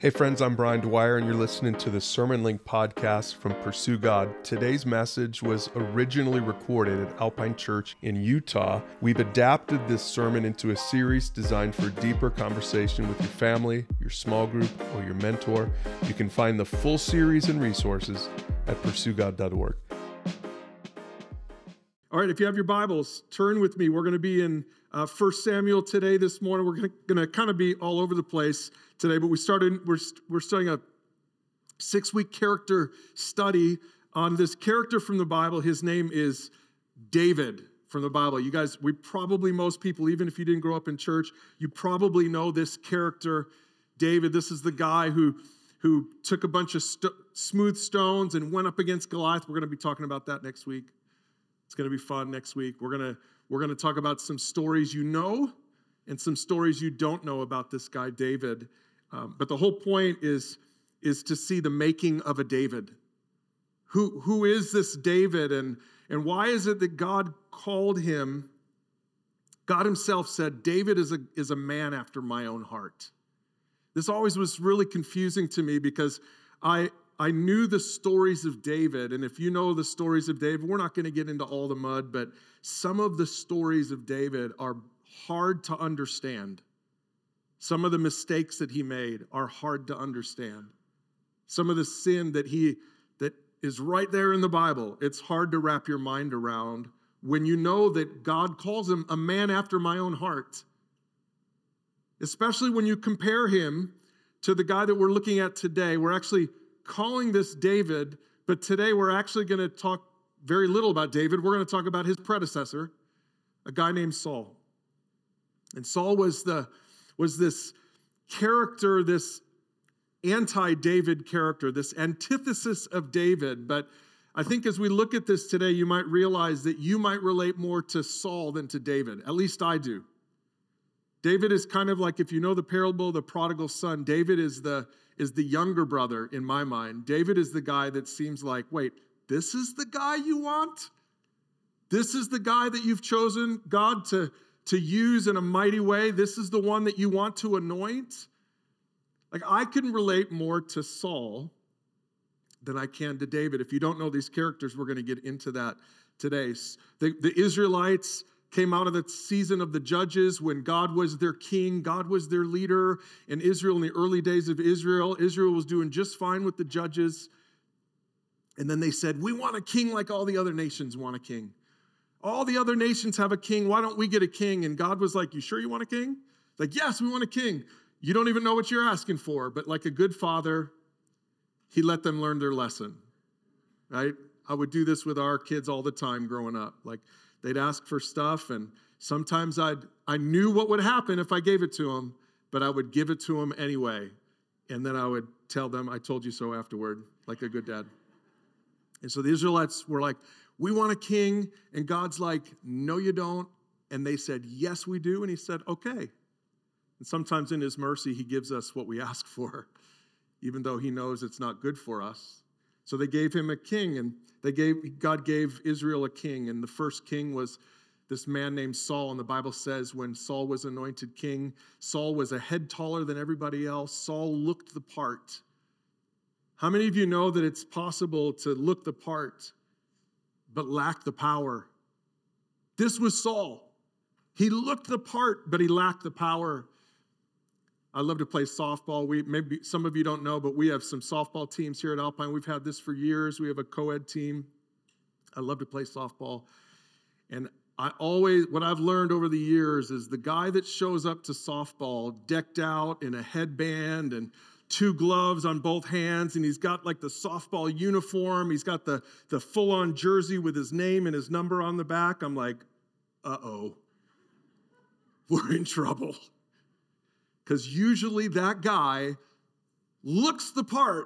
Hey friends, I'm Brian Dwyer, and you're listening to the Sermon Link podcast from Pursue God. Today's message was originally recorded at Alpine Church in Utah. We've adapted this sermon into a series designed for deeper conversation with your family, your small group, or your mentor. You can find the full series and resources at pursuegod.org. All right, if you have your Bibles, turn with me. We're going to be in 1 Samuel today, this morning. We're going to kind of be all over the place today, but we're starting a 6-week character study on this character from the Bible. His name is David from the Bible. You guys, most people, even if you didn't grow up in church, you probably know this character, David. This is the guy who took a bunch of smooth stones and went up against Goliath. We're going to be talking about that next week. It's going to be fun next week. We're going to talk about some stories you know and some stories you don't know about this guy, David. But the whole point is to see the making of a David. Who is this David, and why is it that God called him? God himself said, David is a man after my own heart. This always was really confusing to me because I knew the stories of David, and if you know the stories of David, we're not going to get into all the mud, but some of the stories of David are hard to understand. Some of the mistakes that he made are hard to understand. Some of the sin that is right there in the Bible, it's hard to wrap your mind around when you know that God calls him a man after my own heart. Especially when you compare him to the guy that we're looking at today. We're actually calling this David, but today we're actually going to talk very little about David. We're going to talk about his predecessor, a guy named Saul. And Saul was this character, this anti-David character, this antithesis of David. But I think as we look at this today, you might realize that you might relate more to Saul than to David. At least I do. David is kind of like, if you know the parable of the prodigal son, David is the younger brother in my mind. David is the guy that seems like, wait, this is the guy you want? This is the guy that you've chosen, God, to use in a mighty way? This is the one that you want to anoint? Like, I can relate more to Saul than I can to David. If you don't know these characters, we're going to get into that today. The Israelites came out of the season of the judges when God was their king, God was their leader. In Israel, in the early days of Israel was doing just fine with the judges. And then they said, we want a king like all the other nations want a king. All the other nations have a king. Why don't we get a king? And God was like, you sure you want a king? Like, yes, we want a king. You don't even know what you're asking for. But like a good father, he let them learn their lesson, right? I would do this with our kids all the time growing up. Like, they'd ask for stuff, and sometimes I knew what would happen if I gave it to them, but I would give it to them anyway. And then I would tell them, I told you so afterward, like a good dad. And so the Israelites were like, we want a king. And God's like, no, you don't. And they said, yes, we do. And he said, okay. And sometimes in his mercy, he gives us what we ask for, even though he knows it's not good for us. So they gave him a king, and God gave Israel a king, and the first king was this man named Saul. And the Bible says when Saul was anointed king, Saul was a head taller than everybody else. Saul looked the part. How many of you know that it's possible to look the part but lack the power? This was Saul. He looked the part, but he lacked the power. I love to play softball. Maybe some of you don't know, but we have some softball teams here at Alpine. We've had this for years. We have a co-ed team. I love to play softball. And what I've learned over the years is the guy that shows up to softball decked out in a headband and 2 gloves on both hands, and he's got like the softball uniform. He's got the full-on jersey with his name and his number on the back. I'm like, uh-oh, we're in trouble. Because usually that guy looks the part,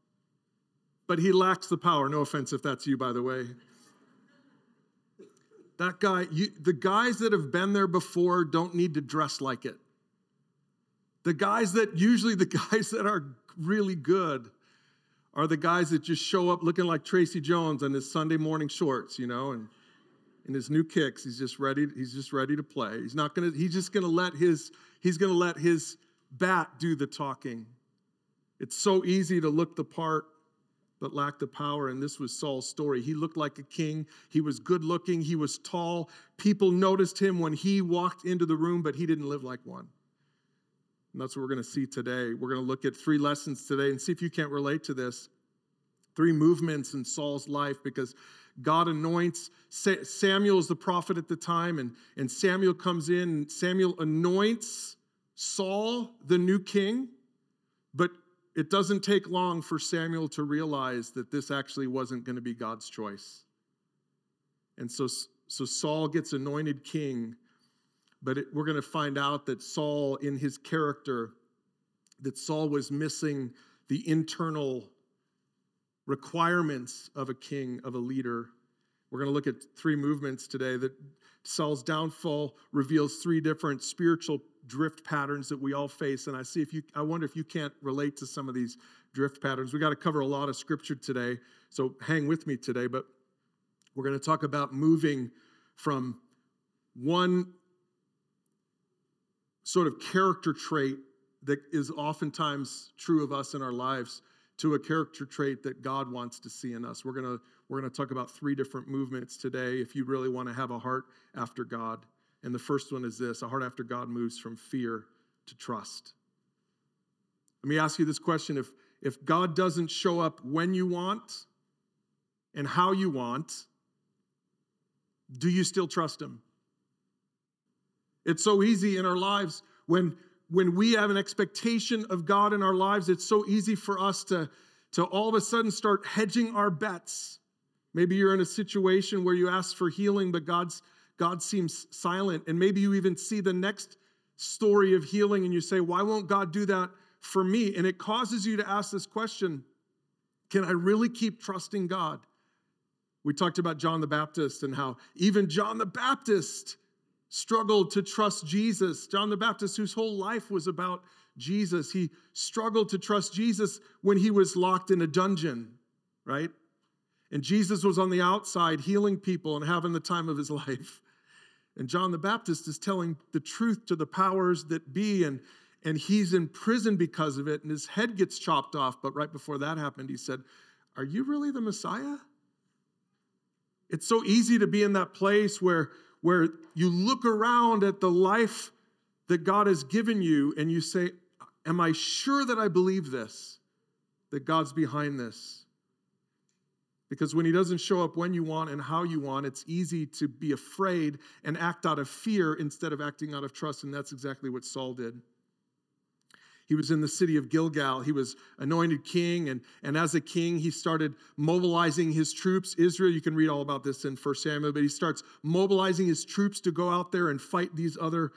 but he lacks the power. No offense if that's you, by the way. That guy, the guys that have been there before don't need to dress like it. The guys that are really good are the guys that just show up looking like Tracy Jones on his Sunday morning shorts, and in his new kicks, he's just ready to play. He's just gonna let his bat do the talking. It's so easy to look the part but lack the power, and this was Saul's story. He looked like a king. He was good looking. He was tall. People noticed him when he walked into the room, but he didn't live like one. And that's what we're going to see today. We're going to look at 3 lessons today and see if you can't relate to this. 3 movements in Saul's life, because God anoints. Samuel is the prophet at the time, and Samuel comes in, and Samuel anoints Saul the new king, but it doesn't take long for Samuel to realize that this actually wasn't going to be God's choice. And so Saul gets anointed king, but we're going to find out that Saul, in his character, that Saul was missing the internal requirements of a king, of a leader. We're going to look at 3 movements today. That Saul's downfall reveals 3 different spiritual drift patterns that we all face. And I wonder if you can't relate to some of these drift patterns. We got to cover a lot of scripture today, so hang with me today. But we're going to talk about moving from one sort of character trait that is oftentimes true of us in our lives to a character trait that God wants to see in us. We're going to talk about 3 different movements today if you really want to have a heart after God. And the first one is this: a heart after God moves from fear to trust. Let me ask you this question. If God doesn't show up when you want and how you want, do you still trust him? It's so easy in our lives when we have an expectation of God in our lives, it's so easy for us to all of a sudden start hedging our bets. Maybe you're in a situation where you ask for healing, but God seems silent. And maybe you even see the next story of healing and you say, why won't God do that for me? And it causes you to ask this question: can I really keep trusting God? We talked about John the Baptist and how even John the Baptist struggled to trust Jesus. John the Baptist, whose whole life was about Jesus, he struggled to trust Jesus when he was locked in a dungeon, right? And Jesus was on the outside healing people and having the time of his life. And John the Baptist is telling the truth to the powers that be, and he's in prison because of it, and his head gets chopped off. But right before that happened, he said, "Are you really the Messiah?" It's so easy to be in that place where you look around at the life that God has given you and you say, am I sure that I believe this? That God's behind this? Because when he doesn't show up when you want and how you want, it's easy to be afraid and act out of fear instead of acting out of trust. And that's exactly what Saul did. He was in the city of Gilgal. He was anointed king, and as a king, he started mobilizing his troops. Israel, you can read all about this in 1 Samuel, but he starts mobilizing his troops to go out there and fight these other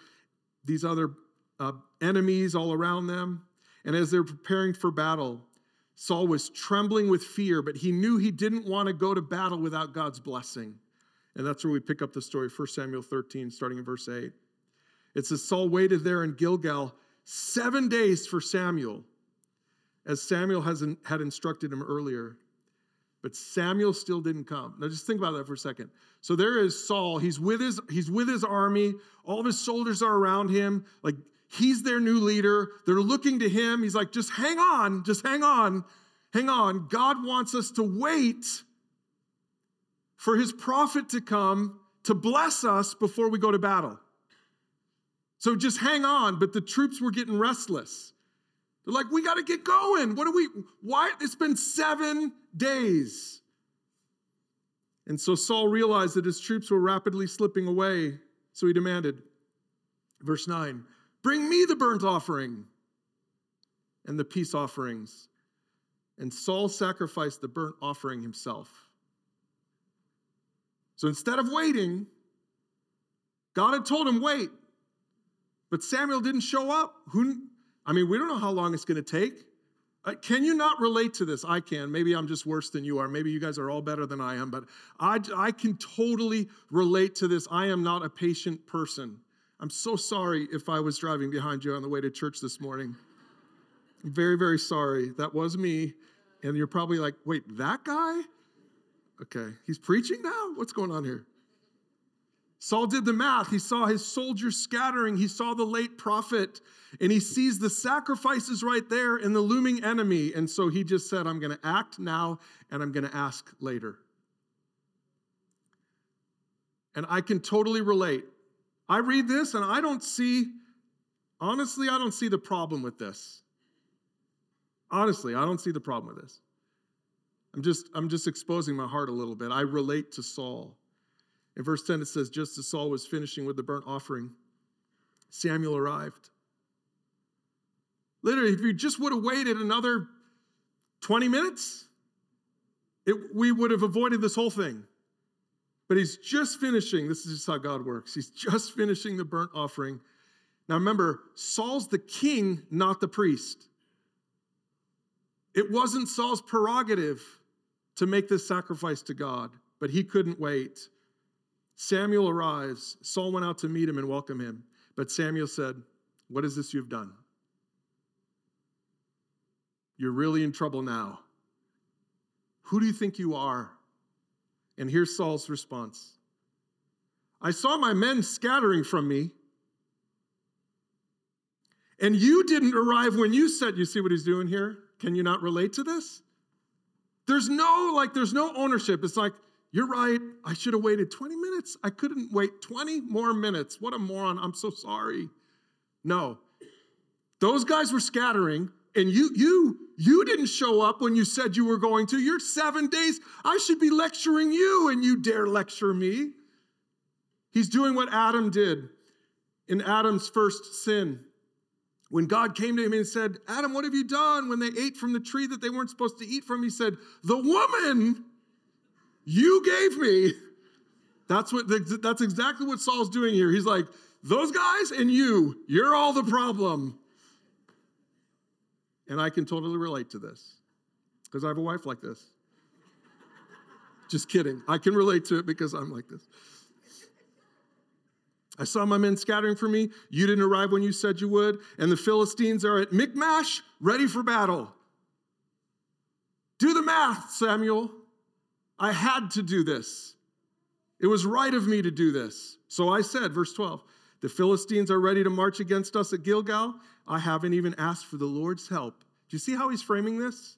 enemies all around them. And as they're preparing for battle, Saul was trembling with fear, but he knew he didn't want to go to battle without God's blessing. And that's where we pick up the story, 1 Samuel 13, starting in verse 8. It says, Saul waited there in Gilgal 7 days for Samuel, as Samuel had instructed him earlier. But Samuel still didn't come. Now just think about that for a second. So there is Saul. He's with his army. All of his soldiers are around him. Like, he's their new leader. They're looking to him. He's like, just hang on. Hang on. God wants us to wait for his prophet to come to bless us before we go to battle. So just hang on. But the troops were getting restless. They're like, we got to get going. Why? It's been 7 days. And so Saul realized that his troops were rapidly slipping away. So he demanded, verse 9, bring me the burnt offering and the peace offerings. And Saul sacrificed the burnt offering himself. So instead of waiting, God had told him, wait. But Samuel didn't show up. We don't know how long it's going to take. Can you not relate to this? I can. Maybe I'm just worse than you are. Maybe you guys are all better than I am. But I can totally relate to this. I am not a patient person. I'm so sorry if I was driving behind you on the way to church this morning. I'm very, very sorry. That was me. And you're probably like, wait, that guy? Okay, he's preaching now? What's going on here? Saul did the math. He saw his soldiers scattering. He saw the late prophet, and he sees the sacrifices right there and the looming enemy. And so he just said, I'm going to act now and I'm going to ask later. And I can totally relate. I read this and honestly, I don't see the problem with this. Honestly, I don't see the problem with this. I'm just exposing my heart a little bit. I relate to Saul. In verse 10, it says, just as Saul was finishing with the burnt offering, Samuel arrived. Literally, if you just would have waited another 20 minutes, we would have avoided this whole thing. But he's just finishing. This is just how God works. He's just finishing the burnt offering. Now remember, Saul's the king, not the priest. It wasn't Saul's prerogative to make this sacrifice to God, but he couldn't wait. Samuel arrives. Saul went out to meet him and welcome him. But Samuel said, what is this you've done? You're really in trouble now. Who do you think you are? And here's Saul's response. I saw my men scattering from me, and you didn't arrive when you said, you see what he's doing here? Can you not relate to this? There's no ownership. It's like, you're right, I should have waited 20 minutes. I couldn't wait 20 more minutes. What a moron, I'm so sorry. No, those guys were scattering, and you didn't show up when you said you were going to. You're 7 days. I should be lecturing you, and you dare lecture me. He's doing what Adam did in Adam's first sin. When God came to him and said, Adam, what have you done? When they ate from the tree that they weren't supposed to eat from, he said, the woman you gave me. That's exactly what Saul's doing here. He's like, those guys and you're all the problem. And I can totally relate to this because I have a wife like this. Just kidding. I can relate to it because I'm like this. I saw my men scattering for me. You didn't arrive when you said you would. And the Philistines are at Michmash, ready for battle. Do the math, Samuel. I had to do this. It was right of me to do this. So I said, verse 12, the Philistines are ready to march against us at Gilgal. I haven't even asked for the Lord's help. Do you see how he's framing this?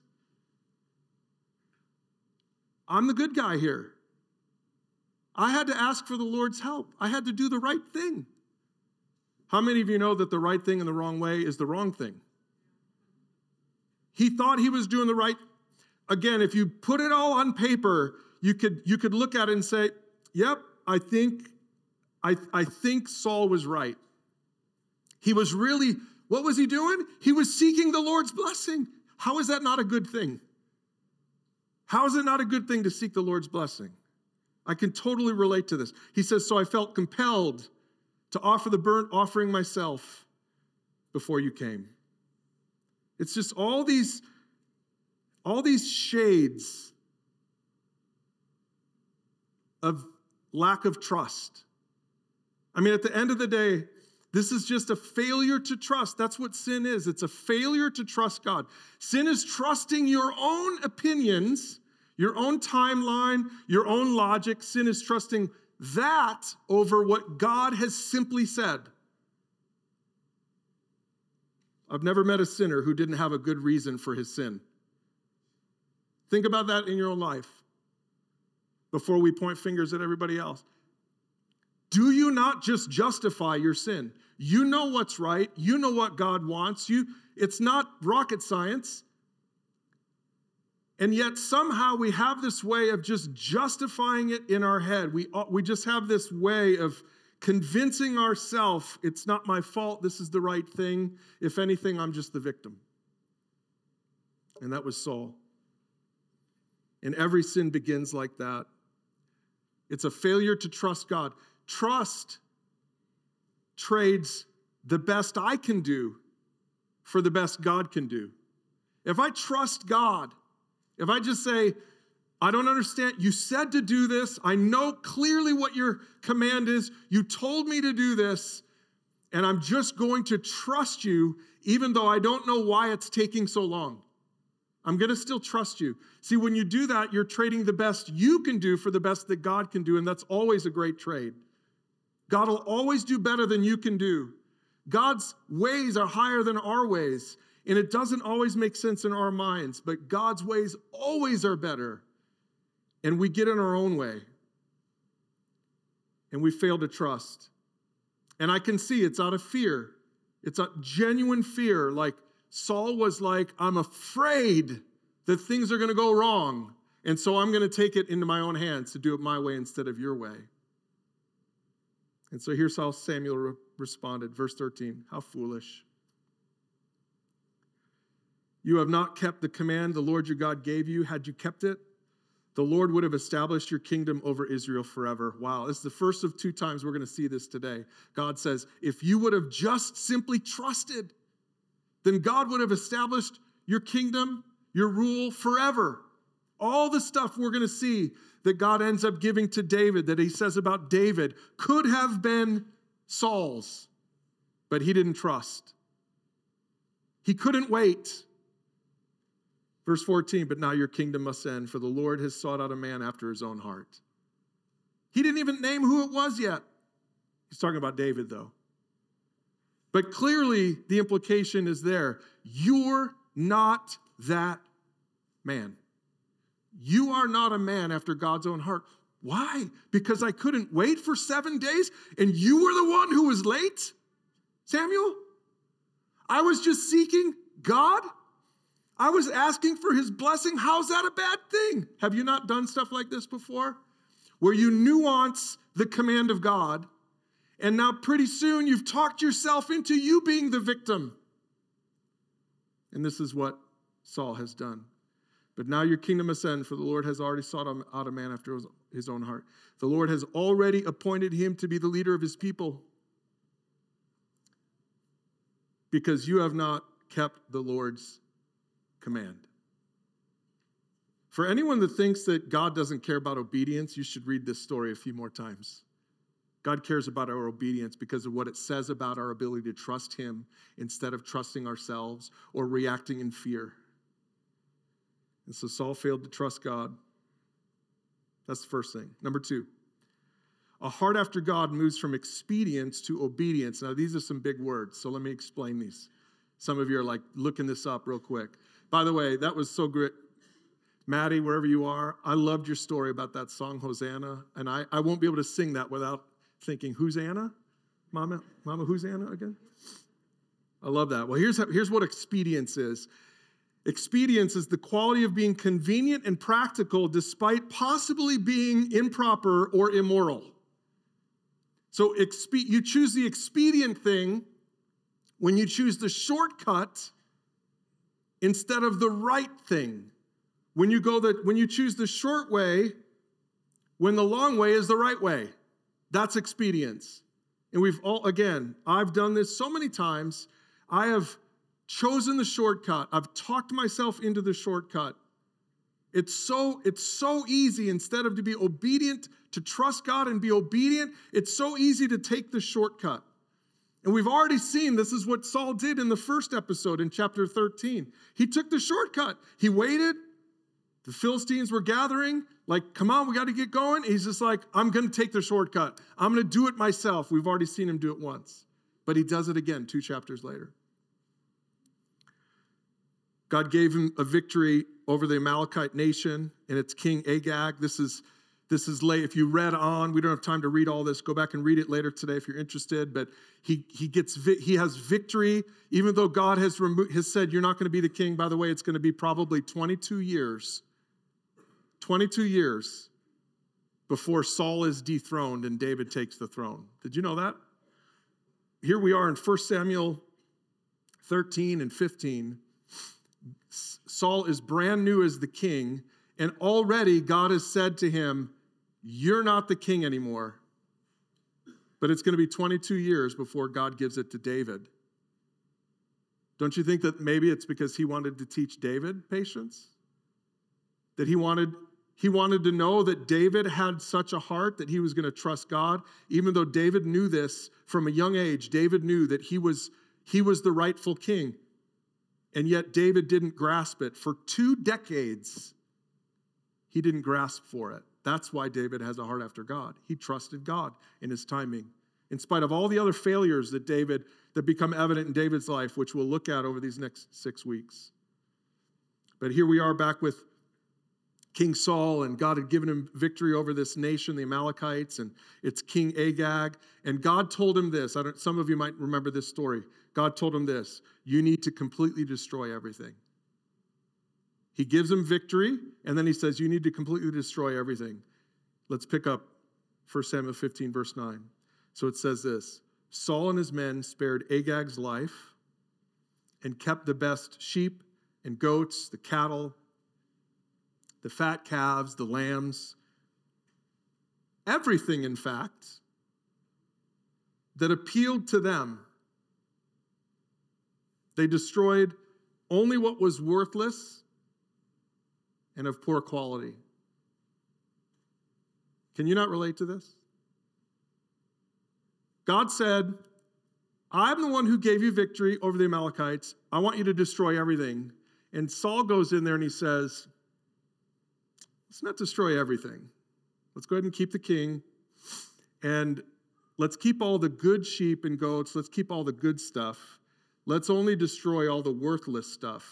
I'm the good guy here. I had to ask for the Lord's help. I had to do the right thing. How many of you know that the right thing and the wrong way is the wrong thing? He thought he was doing the right. Again, if you put it all on paper, you could look at it and say, yep, I think Saul was right. He was really, what was he doing? He was seeking the Lord's blessing. How is that not a good thing? How is it not a good thing to seek the Lord's blessing? I can totally relate to this. He says, so I felt compelled to offer the burnt offering myself before you came. It's just all these shades of lack of trust. I mean, at the end of the day, this is just a failure to trust. That's what sin is. It's a failure to trust God. Sin is trusting your own opinions, your own timeline, your own logic. Sin is trusting that over what God has simply said. I've never met a sinner who didn't have a good reason for his sin. Think about that in your own life before we point fingers at everybody else. Do you not just justify your sin? You know what's right. You know what God wants. It's not rocket science. And yet somehow we have this way of just justifying it in our head. We just have this way of convincing ourselves, it's not my fault, this is the right thing. If anything, I'm just the victim. And that was Saul. And every sin begins like that. It's a failure to trust God. Trust trades the best I can do for the best God can do. If I trust God, if I just say, I don't understand, you said to do this, I know clearly what your command is, you told me to do this, and I'm just going to trust you even though I don't know why it's taking so long. I'm going to still trust you. See, when you do that, you're trading the best you can do for the best that God can do, and that's always a great trade. God will always do better than you can do. God's ways are higher than our ways, and it doesn't always make sense in our minds, but God's ways always are better, and we get in our own way, and we fail to trust. And I can see it's out of fear. It's a genuine fear. Like Saul was like, I'm afraid that things are going to go wrong, and so I'm going to take it into my own hands to do it my way instead of your way. And so here's how Samuel responded. Verse 13, how foolish. You have not kept the command the Lord your God gave you. Had you kept it, the Lord would have established your kingdom over Israel forever. Wow, this is the first of two times we're going to see this today. God says, if you would have just simply trusted, then God would have established your kingdom, your rule forever. All the stuff we're going to see that God ends up giving to David, that he says about David, could have been Saul's, but he didn't trust. He couldn't wait. Verse 14, but now your kingdom must end, for the Lord has sought out a man after his own heart. He didn't even name who it was yet. He's talking about David, though. But clearly, the implication is there. You're not that man. You are not a man after God's own heart. Why? Because I couldn't wait for 7 days and you were the one who was late? Samuel? I was just seeking God? I was asking for his blessing. How's that a bad thing? Have you not done stuff like this before? Where you nuance the command of God, and now pretty soon you've talked yourself into you being the victim. And this is what Saul has done. But now your kingdom must end, for the Lord has already sought out a man after his own heart. The Lord has already appointed him to be the leader of his people, because you have not kept the Lord's command. For anyone that thinks that God doesn't care about obedience, you should read this story a few more times. God cares about our obedience because of what it says about our ability to trust him instead of trusting ourselves or reacting in fear. And so Saul failed to trust God. That's the first thing. Number two, a heart after God moves from expedience to obedience. Now, these are some big words, so let me explain these. Some of you are like looking this up real quick. By the way, that was so great. Maddie, wherever you are, I loved your story about that song, Hosanna. And I won't be able to sing that without thinking, who's Anna? Mama, who's Anna again? I love that. Well, here's what expedience is. Expedience is the quality of being convenient and practical despite possibly being improper or immoral. So you choose the expedient thing when you choose the shortcut instead of the right thing. When you choose the short way when the long way is the right way. That's expedience. And I've done this so many times. I have chosen the shortcut. I've talked myself into the shortcut. It's so easy, instead of to be obedient, to trust God and be obedient, it's so easy to take the shortcut. And we've already seen this is what Saul did in the first episode in chapter 13. He took the shortcut. He waited. The Philistines were gathering, like, come on, we got to get going. He's just like, I'm going to take the shortcut. I'm going to do it myself. We've already seen him do it once. But he does it again 2 chapters later. God gave him a victory over the Amalekite nation and its king Agag. This is late. If you read on, we don't have time to read all this. Go back and read it later today if you're interested. But he has victory, even though God has said you're not going to be the king. By the way, it's going to be probably 22 years. 22 years before Saul is dethroned and David takes the throne. Did you know that? Here we are in 1 Samuel 13 and 15. Saul is brand new as the king, and already God has said to him, you're not the king anymore. But it's going to be 22 years before God gives it to David. Don't you think that maybe it's because he wanted to teach David patience? That he wanted to know that David had such a heart that he was going to trust God, even though David knew this from a young age. David knew that he was the rightful king. And yet David didn't grasp it. For 2 decades, he didn't grasp for it. That's why David has a heart after God. He trusted God in his timing. in spite of all the other failures that become evident in David's life, which we'll look at over these next 6 weeks. But here we are back with King Saul, and God had given him victory over this nation, the Amalekites, and it's King Agag. And God told him this. Some of you might remember this story. God told him this: you need to completely destroy everything. He gives him victory, and then he says, you need to completely destroy everything. Let's pick up 1 Samuel 15, verse 9. So it says this: Saul and his men spared Agag's life and kept the best sheep and goats, the cattle, the fat calves, the lambs, everything, in fact, that appealed to them. They destroyed only what was worthless and of poor quality. Can you not relate to this? God said, I'm the one who gave you victory over the Amalekites. I want you to destroy everything. And Saul goes in there and he says, let's not destroy everything. Let's go ahead and keep the king. And let's keep all the good sheep and goats. Let's keep all the good stuff. Let's only destroy all the worthless stuff.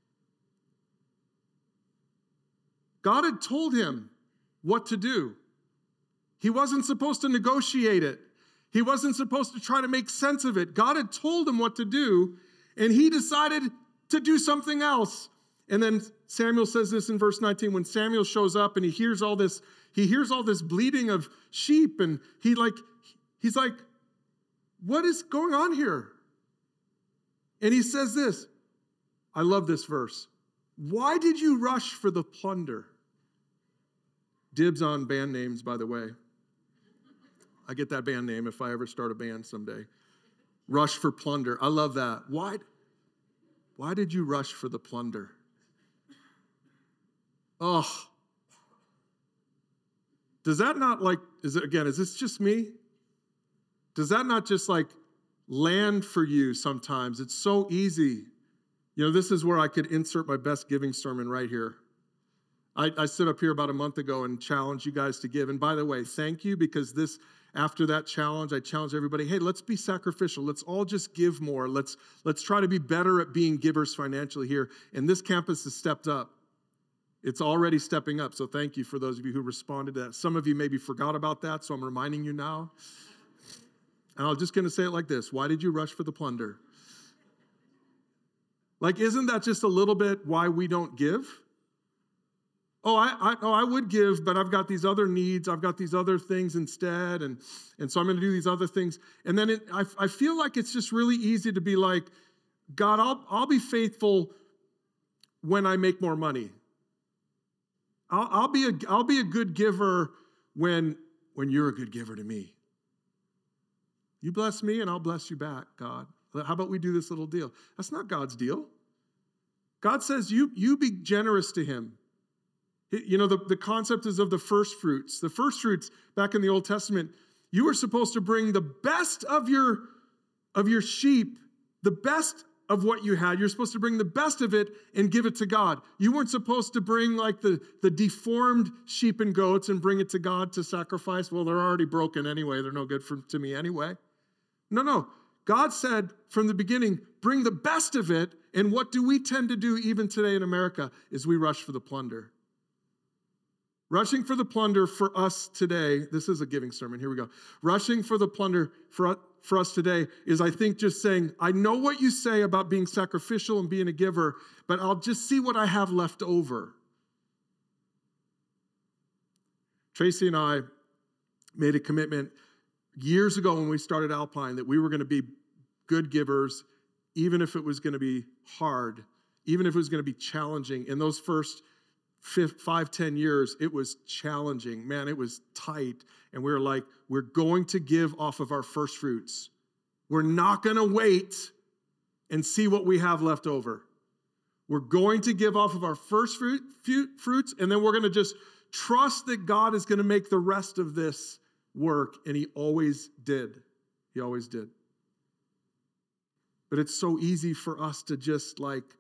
God had told him what to do. He wasn't supposed to negotiate it. He wasn't supposed to try to make sense of it. God had told him what to do, and he decided to do something else. And then Samuel says this in verse 19, when Samuel shows up and he hears all this bleating of sheep, and he's like, what is going on here? And he says this, I love this verse. Why did you rush for the plunder? Dibs on band names, by the way. I get that band name if I ever start a band someday. Rush for plunder. I love that. Why did you rush for the plunder? Oh. Does that not is this just me? Does that not just land for you sometimes? It's so easy. This is where I could insert my best giving sermon right here. I stood up here about a month ago and challenged you guys to give. And by the way, thank you, because after that challenge, I challenged everybody, hey, let's be sacrificial. Let's all just give more. Let's try to be better at being givers financially here. And this campus has stepped up. It's already stepping up. So thank you for those of you who responded to that. Some of you maybe forgot about that, so I'm reminding you now. And I'm just going to say it like this. Why did you rush for the plunder? Isn't that just a little bit why we don't give? I would give, but I've got these other needs. I've got these other things instead. And so I'm going to do these other things. And then I feel like it's just really easy to be like, God, I'll be faithful when I make more money. I'll be a good giver when you're a good giver to me. You bless me and I'll bless you back, God. How about we do this little deal? That's not God's deal. God says you be generous to him. The concept is of the first fruits. The first fruits, back in the Old Testament, you were supposed to bring the best of your sheep, the best of what you had. You're supposed to bring the best of it and give it to God. You weren't supposed to bring the deformed sheep and goats and bring it to God to sacrifice. Well, they're already broken anyway. They're no good to me anyway. No. God said from the beginning, bring the best of it. And what do we tend to do even today in America is we rush for the plunder. Rushing for the plunder for us today, this is a giving sermon, here we go. Rushing for the plunder for us today is, I think, just saying, I know what you say about being sacrificial and being a giver, but I'll just see what I have left over. Tracy and I made a commitment years ago when we started Alpine that we were going to be good givers, even if it was going to be hard, even if it was going to be challenging. In those first 5-10 years, it was challenging. Man, it was tight. And we were like, we're going to give off of our first fruits. We're not going to wait and see what we have left over. We're going to give off of our first fruits, and then we're going to just trust that God is going to make the rest of this work. And he always did. He always did. But it's so easy for us to just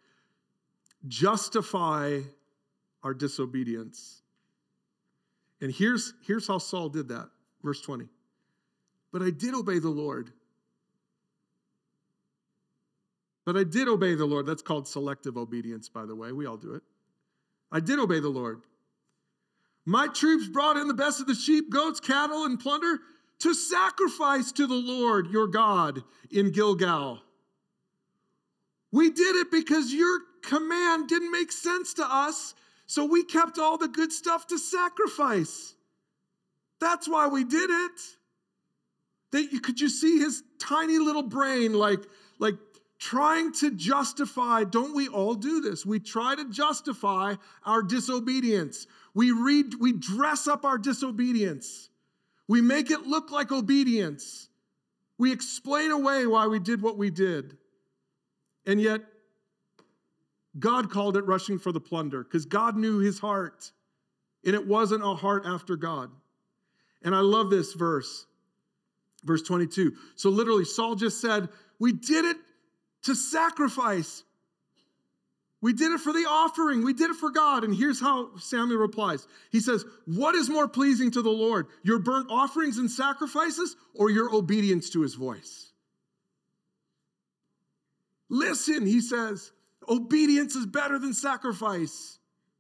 justify our disobedience. And here's how Saul did that. Verse 20. but I did obey the Lord. But I did obey the Lord. That's called selective obedience, by the way. We all do it. I did obey the Lord. My troops brought in the best of the sheep, goats, cattle, and plunder to sacrifice to the Lord your God in Gilgal. We did it because your command didn't make sense to us, so we kept all the good stuff to sacrifice. That's why we did it. Could you see his tiny little brain like trying to justify? Don't we all do this? We try to justify our disobedience. We dress up our disobedience. We make it look like obedience. We explain away why we did what we did. And yet, God called it rushing for the plunder because God knew his heart. And it wasn't a heart after God. And I love this verse 22. So literally, Saul just said, we did it to sacrifice. We did it for the offering. We did it for God. And here's how Samuel replies. He says, what is more pleasing to the Lord, your burnt offerings and sacrifices or your obedience to his voice? Listen, he says, obedience is better than sacrifice.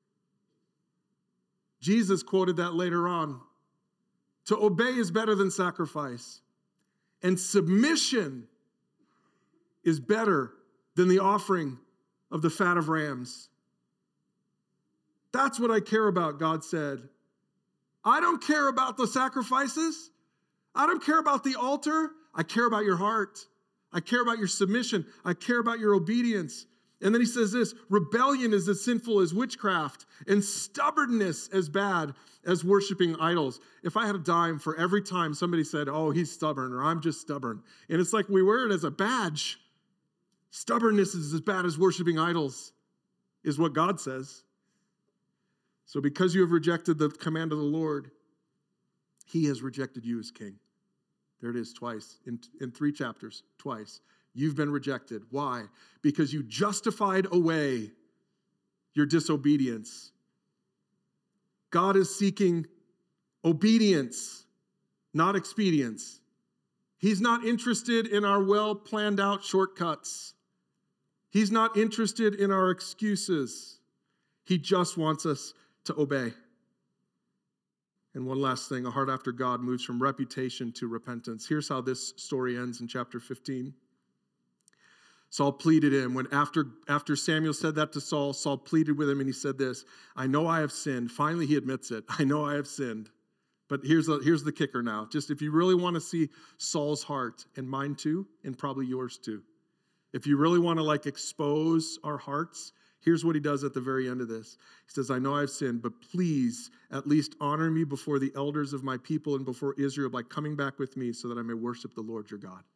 Jesus quoted that later on. To obey is better than sacrifice. And submission is better than the offering of the fat of rams. That's what I care about, God said. I don't care about the sacrifices. I don't care about the altar. I care about your heart. I care about your submission. I care about your obedience. And then he says this, rebellion is as sinful as witchcraft, and stubbornness as bad as worshiping idols. If I had a dime for every time somebody said, oh, he's stubborn, or I'm just stubborn, and it's like we wear it as a badge. Stubbornness is as bad as worshiping idols, is what God says. So because you have rejected the command of the Lord, he has rejected you as king. There it is twice, in 3 chapters, twice. You've been rejected. Why? Because you justified away your disobedience. God is seeking obedience, not expedience. He's not interested in our well-planned out shortcuts. He's not interested in our excuses. He just wants us to obey. And one last thing, a heart after God moves from reputation to repentance. Here's how this story ends in chapter 15. Saul pleaded him. When after Samuel said that to Saul, Saul pleaded with him and he said this, I know I have sinned. Finally, he admits it. I know I have sinned. But here's the kicker now. Just if you really want to see Saul's heart, and mine too, and probably yours too. If you really want to expose our hearts, here's what he does at the very end of this. He says, I know I've sinned, but please at least honor me before the elders of my people and before Israel by coming back with me so that I may worship the Lord your God.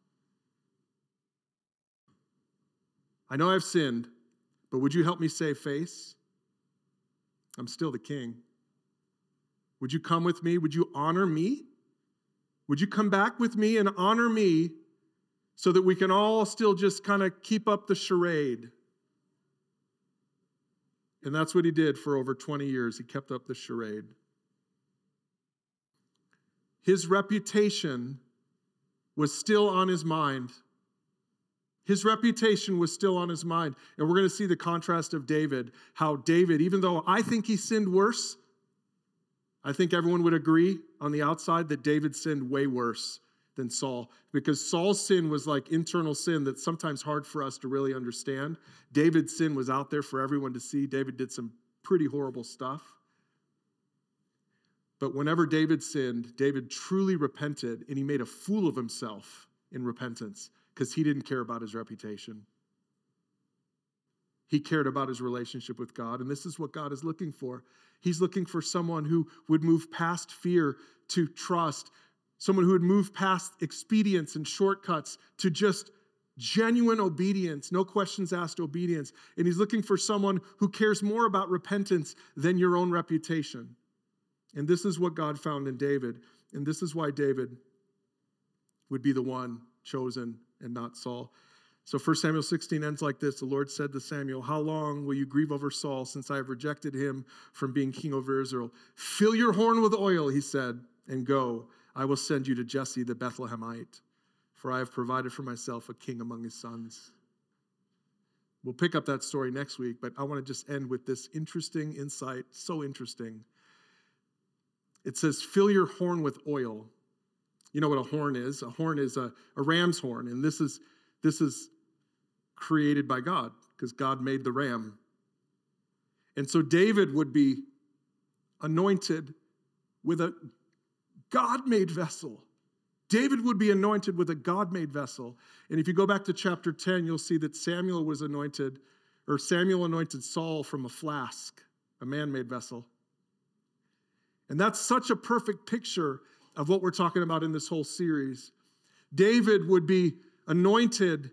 I know I've sinned, but would you help me save face? I'm still the king. Would you come with me? Would you honor me? Would you come back with me and honor me so that we can all still just kind of keep up the charade? And that's what he did for over 20 years. He kept up the charade. His reputation was still on his mind. His reputation was still on his mind. And we're going to see the contrast of David. How David, even though I think he sinned worse, I think everyone would agree on the outside that David sinned way worse than Saul. Because Saul's sin was like internal sin that's sometimes hard for us to really understand. David's sin was out there for everyone to see. David did some pretty horrible stuff. But whenever David sinned, David truly repented and he made a fool of himself in repentance because he didn't care about his reputation. He cared about his relationship with God, and this is what God is looking for. He's looking for someone who would move past fear to trust, someone who would move past expedience and shortcuts to just genuine obedience, no questions asked obedience. And he's looking for someone who cares more about repentance than your own reputation. And this is what God found in David, and this is why David would be the one chosen and not Saul. So 1 Samuel 16 ends like this. The Lord said to Samuel, how long will you grieve over Saul since I have rejected him from being king over Israel? Fill your horn with oil, he said, and go. I will send you to Jesse the Bethlehemite, for I have provided for myself a king among his sons. We'll pick up that story next week, but I want to just end with this interesting insight, so interesting. It says, fill your horn with oil. You know what a horn is? A horn is a ram's horn, and this is created by God, because God made the ram. And so David would be anointed with a God-made vessel. David would be anointed with a God-made vessel. And if you go back to chapter 10, you'll see that Samuel anointed Saul from a flask, a man-made vessel. And that's such a perfect picture of what we're talking about in this whole series. David would be anointed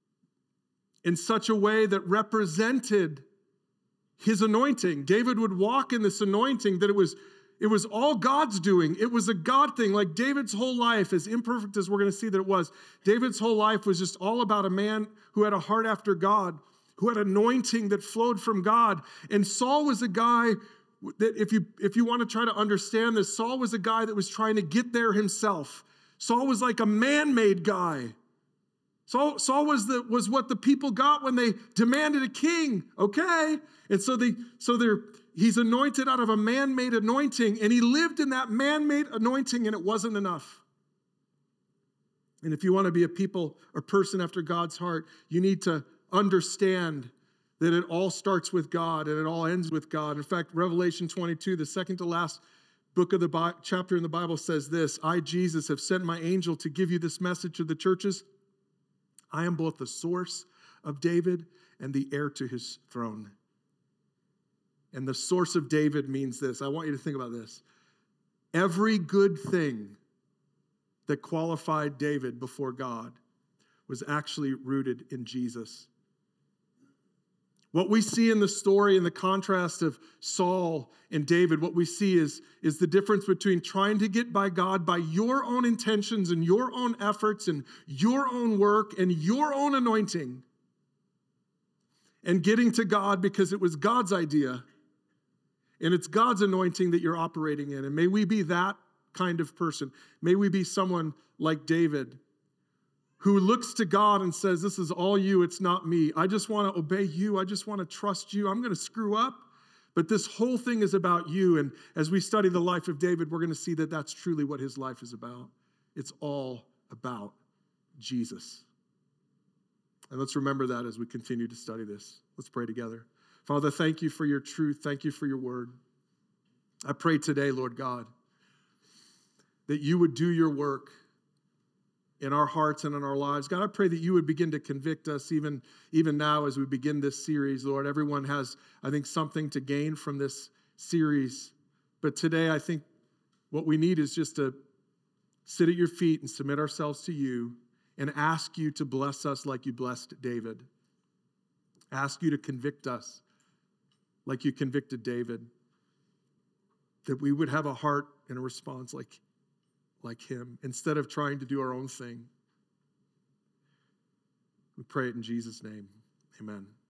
in such a way that represented his anointing. David would walk in this anointing that it was all God's doing. It was a God thing. Like David's whole life, as imperfect as we're going to see that it was, David's whole life was just all about a man who had a heart after God, who had anointing that flowed from God. And Saul was a guy that if you want to try to understand this, Saul was a guy that was trying to get there himself. Saul was like a man-made guy. Saul was what the people got when they demanded a king. Okay. And he's anointed out of a man-made anointing, and he lived in that man-made anointing, and it wasn't enough. And if you want to be a person after God's heart, you need to understand that it all starts with God and it all ends with God. In fact, Revelation 22, the second to last book of the chapter in the Bible says this: I, Jesus, have sent my angel to give you this message to the churches. I am both the source of David and the heir to his throne. And the source of David means this. I want you to think about this. Every good thing that qualified David before God was actually rooted in Jesus. What we see in the story, in the contrast of Saul and David, what we see is the difference between trying to get by God by your own intentions and your own efforts and your own work and your own anointing, and getting to God because it was God's idea and it's God's anointing that you're operating in. And may we be that kind of person. May we be someone like David, who looks to God and says, this is all you, it's not me. I just want to obey you. I just want to trust you. I'm going to screw up, but this whole thing is about you. And as we study the life of David, we're going to see that that's truly what his life is about. It's all about Jesus. And let's remember that as we continue to study this. Let's pray together. Father, thank you for your truth. Thank you for your word. I pray today, Lord God, that you would do your work in our hearts and in our lives. God, I pray that you would begin to convict us even now as we begin this series, Lord. Everyone has, I think, something to gain from this series. But today, I think what we need is just to sit at your feet and submit ourselves to you and ask you to bless us like you blessed David. Ask you to convict us like you convicted David. That we would have a heart and a response like him, instead of trying to do our own thing. We pray it in Jesus' name. Amen.